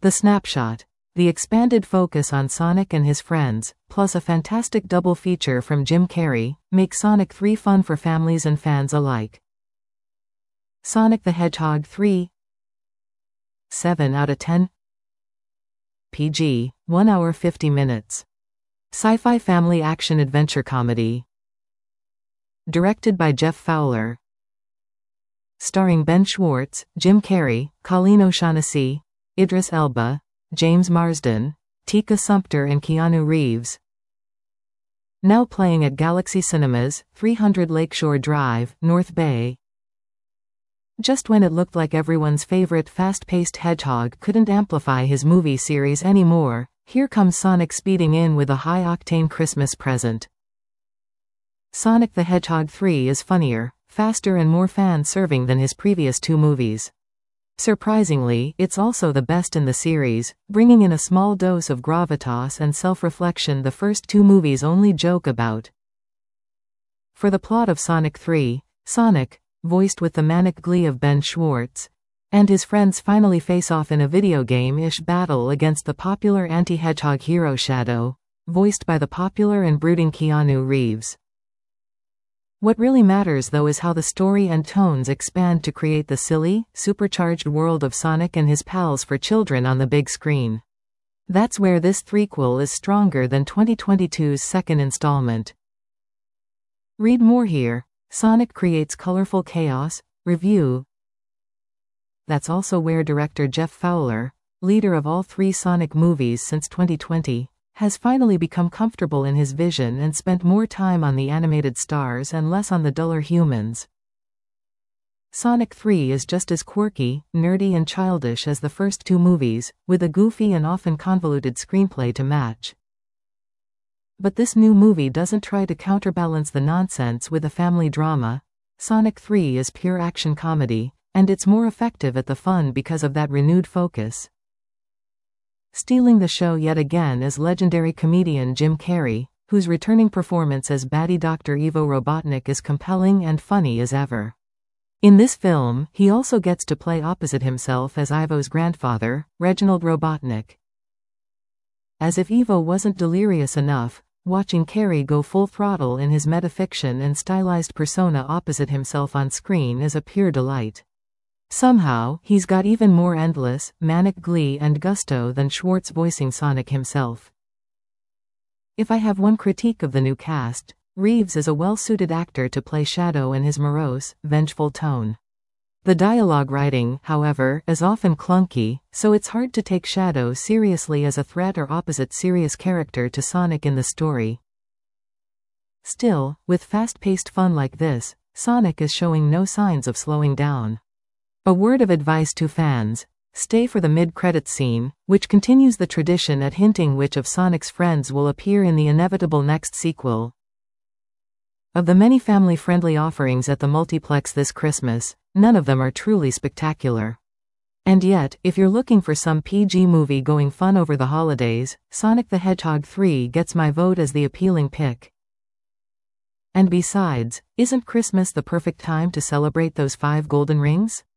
The snapshot. The expanded focus on Sonic and his friends, plus a fantastic double feature from Jim Carrey, make Sonic 3 fun for families and fans alike. Sonic the Hedgehog 3. 7 out of 10. PG, 1 hour 50 minutes. Sci-fi family action-adventure comedy. Directed by Jeff Fowler. Starring Ben Schwartz, Jim Carrey, Colleen O'Shaughnessy, Idris Elba, James Marsden, Tika Sumpter and Keanu Reeves. Now playing at Galaxy Cinemas, 300 Lakeshore Drive, North Bay. Just when it looked like everyone's favorite fast-paced hedgehog couldn't amplify his movie series anymore, here comes Sonic speeding in with a high-octane Christmas present. Sonic the Hedgehog 3 is funnier, faster and more fan-serving than his previous two movies. Surprisingly, it's also the best in the series, bringing in a small dose of gravitas and self-reflection the first two movies only joke about. For the plot of Sonic 3, Sonic, voiced with the manic glee of Ben Schwartz, and his friends finally face off in a video game-ish battle against the popular anti-hedgehog hero Shadow, voiced by the popular and brooding Keanu Reeves. What really matters though is how the story and tones expand to create the silly, supercharged world of Sonic and his pals for children on the big screen. That's where this threequel is stronger than 2022's second installment. Read more here. Sonic creates colorful chaos. Review. That's also where director Jeff Fowler, leader of all three Sonic movies since 2020, has finally become comfortable in his vision and spent more time on the animated stars and less on the duller humans. Sonic 3 is just as quirky, nerdy and childish as the first two movies, with a goofy and often convoluted screenplay to match. But this new movie doesn't try to counterbalance the nonsense with a family drama. Sonic 3 is pure action comedy, and it's more effective at the fun because of that renewed focus. Stealing the show yet again is legendary comedian Jim Carrey, whose returning performance as baddie Dr. Ivo Robotnik is compelling and funny as ever. In this film, he also gets to play opposite himself as Ivo's grandfather, Reginald Robotnik. As if Ivo wasn't delirious enough, watching Carrey go full throttle in his metafiction and stylized persona opposite himself on screen is a pure delight. Somehow, he's got even more endless, manic glee and gusto than Schwartz voicing Sonic himself. If I have one critique of the new cast, Reeves is a well-suited actor to play Shadow in his morose, vengeful tone. The dialogue writing, however, is often clunky, so it's hard to take Shadow seriously as a threat or opposite serious character to Sonic in the story. Still, with fast-paced fun like this, Sonic is showing no signs of slowing down. A word of advice to fans: stay for the mid-credits scene, which continues the tradition at hinting which of Sonic's friends will appear in the inevitable next sequel. Of the many family-friendly offerings at the multiplex this Christmas, none of them are truly spectacular. And yet, if you're looking for some PG movie-going fun over the holidays, Sonic the Hedgehog 3 gets my vote as the appealing pick. And besides, isn't Christmas the perfect time to celebrate those 5 golden rings?